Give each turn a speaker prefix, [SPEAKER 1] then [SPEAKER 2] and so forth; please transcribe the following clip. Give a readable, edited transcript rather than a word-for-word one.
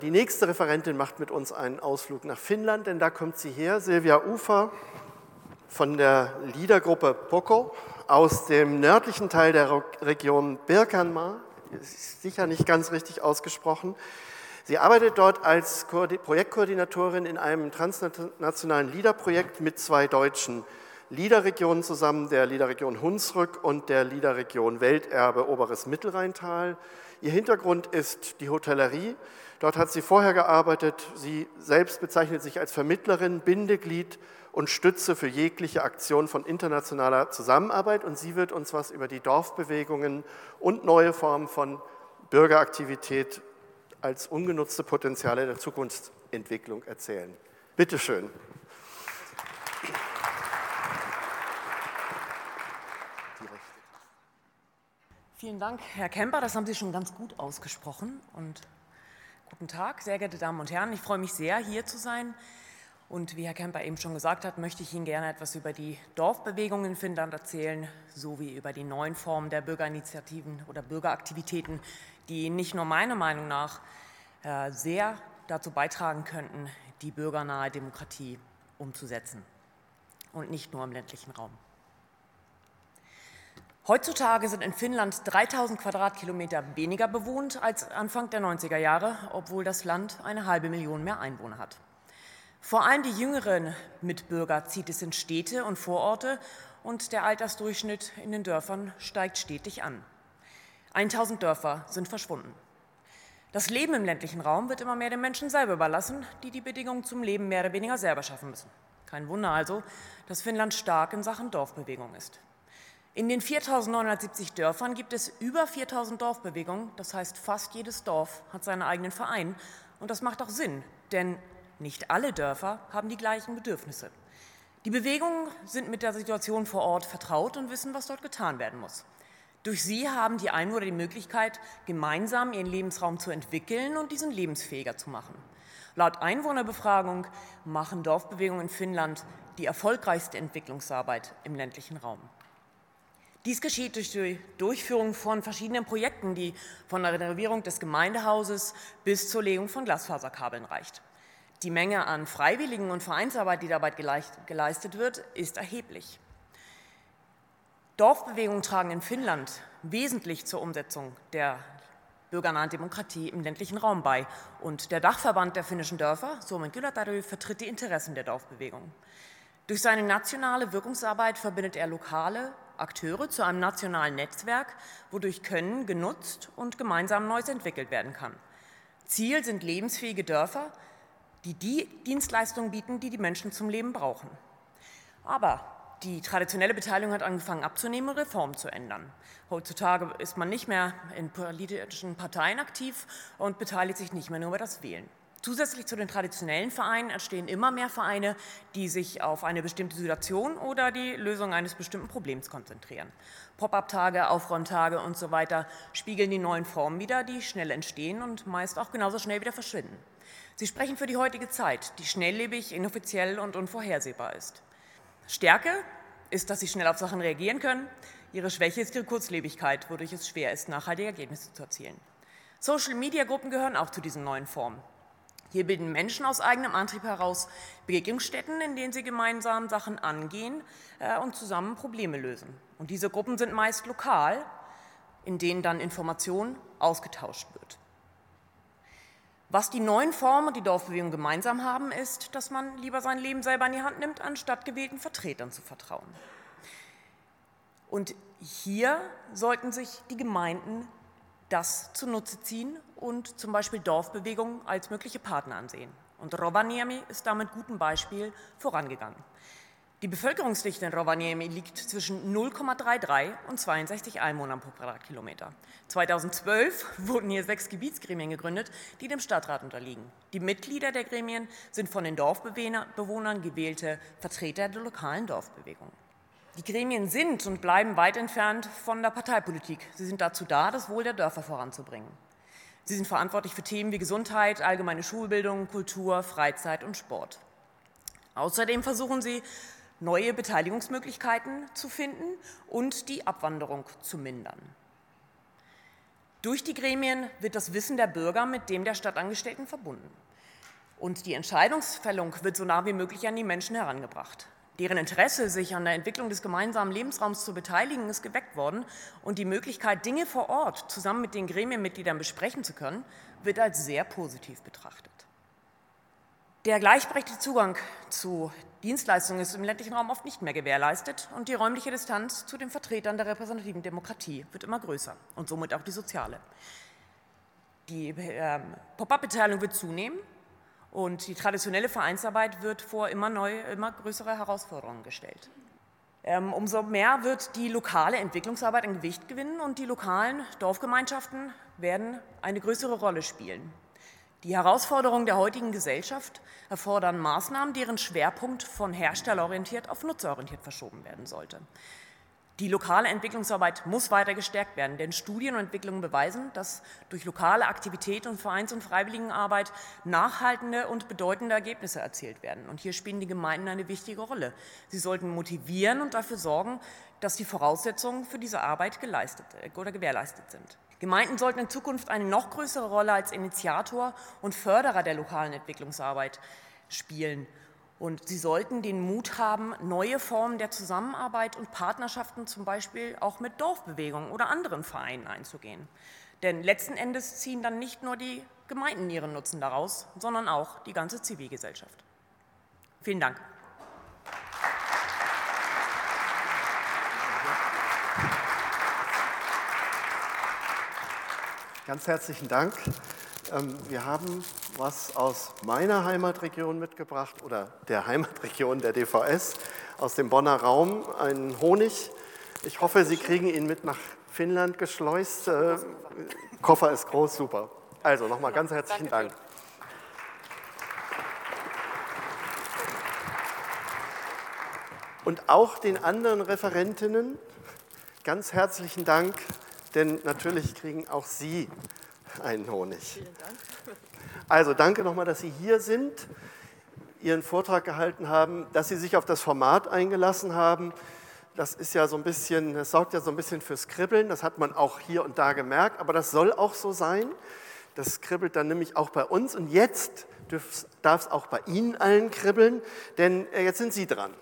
[SPEAKER 1] Die nächste Referentin macht mit uns einen Ausflug nach Finnland, denn da kommt sie her, Silvia Ufer von der Liedergruppe Poko aus dem nördlichen Teil der Region Birkanmaa, ist sicher nicht ganz richtig ausgesprochen. Sie arbeitet dort als Projektkoordinatorin in einem transnationalen Liederprojekt mit 2 deutschen Liederregionen zusammen, der Liederregion Hunsrück und der Liederregion Welterbe Oberes Mittelrheintal. Ihr Hintergrund ist die Hotellerie. Dort hat sie vorher gearbeitet. Sie selbst bezeichnet sich als Vermittlerin, Bindeglied und Stütze für jegliche Aktion von internationaler Zusammenarbeit. Und sie wird uns was über die Dorfbewegungen und neue Formen von Bürgeraktivität als ungenutzte Potenziale der Zukunftsentwicklung erzählen. Bitte schön.
[SPEAKER 2] Vielen Dank, Herr Kemper, das haben Sie schon ganz gut ausgesprochen. Und guten Tag, sehr geehrte Damen und Herren. Ich freue mich sehr, hier zu sein. Und wie Herr Kemper eben schon gesagt hat, möchte ich Ihnen gerne etwas über die Dorfbewegung in Finnland erzählen, sowie über die neuen Formen der Bürgerinitiativen oder Bürgeraktivitäten, die nicht nur meiner Meinung nach sehr dazu beitragen könnten, die bürgernahe Demokratie umzusetzen. Und nicht nur im ländlichen Raum. Heutzutage sind in Finnland 3000 Quadratkilometer weniger bewohnt als Anfang der 90er Jahre, obwohl das Land eine halbe Million mehr Einwohner hat. Vor allem die jüngeren Mitbürger zieht es in Städte und Vororte und der Altersdurchschnitt in den Dörfern steigt stetig an. 1000 Dörfer sind verschwunden. Das Leben im ländlichen Raum wird immer mehr den Menschen selber überlassen, die die Bedingungen zum Leben mehr oder weniger selber schaffen müssen. Kein Wunder also, dass Finnland stark in Sachen Dorfbewegung ist. In den 4.970 Dörfern gibt es über 4.000 Dorfbewegungen, das heißt, fast jedes Dorf hat seinen eigenen Verein. Und das macht auch Sinn, denn nicht alle Dörfer haben die gleichen Bedürfnisse. Die Bewegungen sind mit der Situation vor Ort vertraut und wissen, was dort getan werden muss. Durch sie haben die Einwohner die Möglichkeit, gemeinsam ihren Lebensraum zu entwickeln und diesen lebensfähiger zu machen. Laut Einwohnerbefragung machen Dorfbewegungen in Finnland die erfolgreichste Entwicklungsarbeit im ländlichen Raum. Dies geschieht durch die Durchführung von verschiedenen Projekten, die von der Renovierung des Gemeindehauses bis zur Legung von Glasfaserkabeln reicht. Die Menge an Freiwilligen und Vereinsarbeit, die dabei geleistet wird, ist erheblich. Dorfbewegungen tragen in Finnland wesentlich zur Umsetzung der bürgernahen Demokratie im ländlichen Raum bei. Und der Dachverband der finnischen Dörfer, Suomen Kylät ry, vertritt die Interessen der Dorfbewegung. Durch seine nationale Wirkungsarbeit verbindet er lokale Akteure zu einem nationalen Netzwerk, wodurch Können genutzt und gemeinsam Neues entwickelt werden kann. Ziel sind lebensfähige Dörfer, die die Dienstleistungen bieten, die die Menschen zum Leben brauchen. Aber die traditionelle Beteiligung hat angefangen abzunehmen und Reformen zu ändern. Heutzutage ist man nicht mehr in politischen Parteien aktiv und beteiligt sich nicht mehr nur über das Wählen. Zusätzlich zu den traditionellen Vereinen entstehen immer mehr Vereine, die sich auf eine bestimmte Situation oder die Lösung eines bestimmten Problems konzentrieren. Pop-up-Tage, Aufräumtage und so weiter spiegeln die neuen Formen wider, die schnell entstehen und meist auch genauso schnell wieder verschwinden. Sie sprechen für die heutige Zeit, die schnelllebig, inoffiziell und unvorhersehbar ist. Stärke ist, dass sie schnell auf Sachen reagieren können. Ihre Schwäche ist ihre Kurzlebigkeit, wodurch es schwer ist, nachhaltige Ergebnisse zu erzielen. Social-Media-Gruppen gehören auch zu diesen neuen Formen. Hier bilden Menschen aus eigenem Antrieb heraus Begegnungsstätten, in denen sie gemeinsam Sachen angehen und zusammen Probleme lösen. Und diese Gruppen sind meist lokal, in denen dann Information ausgetauscht wird. Was die neuen Formen und die Dorfbewegung gemeinsam haben, ist, dass man lieber sein Leben selber in die Hand nimmt, anstatt gewählten Vertretern zu vertrauen. Und hier sollten sich die Gemeinden das zunutze ziehen und zum Beispiel Dorfbewegungen als mögliche Partner ansehen. Und Rovaniemi ist da mit gutem Beispiel vorangegangen. Die Bevölkerungsdichte in Rovaniemi liegt zwischen 0,33 und 62 Einwohnern pro Quadratkilometer. 2012 wurden hier 6 Gebietsgremien gegründet, die dem Stadtrat unterliegen. Die Mitglieder der Gremien sind von den Dorfbewohnern gewählte Vertreter der lokalen Dorfbewegung. Die Gremien sind und bleiben weit entfernt von der Parteipolitik. Sie sind dazu da, das Wohl der Dörfer voranzubringen. Sie sind verantwortlich für Themen wie Gesundheit, allgemeine Schulbildung, Kultur, Freizeit und Sport. Außerdem versuchen sie, neue Beteiligungsmöglichkeiten zu finden und die Abwanderung zu mindern. Durch die Gremien wird das Wissen der Bürger mit dem der Stadtangestellten verbunden. Und die Entscheidungsfällung wird so nah wie möglich an die Menschen herangebracht. Deren Interesse, sich an der Entwicklung des gemeinsamen Lebensraums zu beteiligen, ist geweckt worden und die Möglichkeit, Dinge vor Ort zusammen mit den Gremienmitgliedern besprechen zu können, wird als sehr positiv betrachtet. Der gleichberechtigte Zugang zu Dienstleistungen ist im ländlichen Raum oft nicht mehr gewährleistet und die räumliche Distanz zu den Vertretern der repräsentativen Demokratie wird immer größer und somit auch die soziale. Die Pop-up-Beteiligung wird zunehmen und die traditionelle Vereinsarbeit wird vor immer größere Herausforderungen gestellt. Umso mehr wird die lokale Entwicklungsarbeit an Gewicht gewinnen und die lokalen Dorfgemeinschaften werden eine größere Rolle spielen. Die Herausforderungen der heutigen Gesellschaft erfordern Maßnahmen, deren Schwerpunkt von herstellerorientiert auf nutzerorientiert verschoben werden sollte. Die lokale Entwicklungsarbeit muss weiter gestärkt werden, denn Studien und Entwicklungen beweisen, dass durch lokale Aktivität und Vereins- und Freiwilligenarbeit nachhaltende und bedeutende Ergebnisse erzielt werden. Und hier spielen die Gemeinden eine wichtige Rolle. Sie sollten motivieren und dafür sorgen, dass die Voraussetzungen für diese Arbeit gewährleistet sind. Gemeinden sollten in Zukunft eine noch größere Rolle als Initiator und Förderer der lokalen Entwicklungsarbeit spielen. Und sie sollten den Mut haben, neue Formen der Zusammenarbeit und Partnerschaften zum Beispiel auch mit Dorfbewegungen oder anderen Vereinen einzugehen. Denn letzten Endes ziehen dann nicht nur die Gemeinden ihren Nutzen daraus, sondern auch die ganze Zivilgesellschaft. Vielen Dank.
[SPEAKER 1] Ganz herzlichen Dank. Wir haben was aus meiner Heimatregion mitgebracht oder der Heimatregion der DVS, aus dem Bonner Raum, einen Honig. Ich hoffe, Sie kriegen ihn mit nach Finnland geschleust. Koffer ist groß, super. Also nochmal ganz herzlichen Dank. Und auch den anderen Referentinnen ganz herzlichen Dank, denn natürlich kriegen auch Sie einen Honig. Vielen Dank. Also danke nochmal, dass Sie hier sind, Ihren Vortrag gehalten haben, dass Sie sich auf das Format eingelassen haben. Das ist ja so ein bisschen, das sorgt ja so ein bisschen fürs Kribbeln, das hat man auch hier und da gemerkt, aber das soll auch so sein. Das kribbelt dann nämlich auch bei uns und jetzt darf es auch bei Ihnen allen kribbeln, denn jetzt sind Sie dran.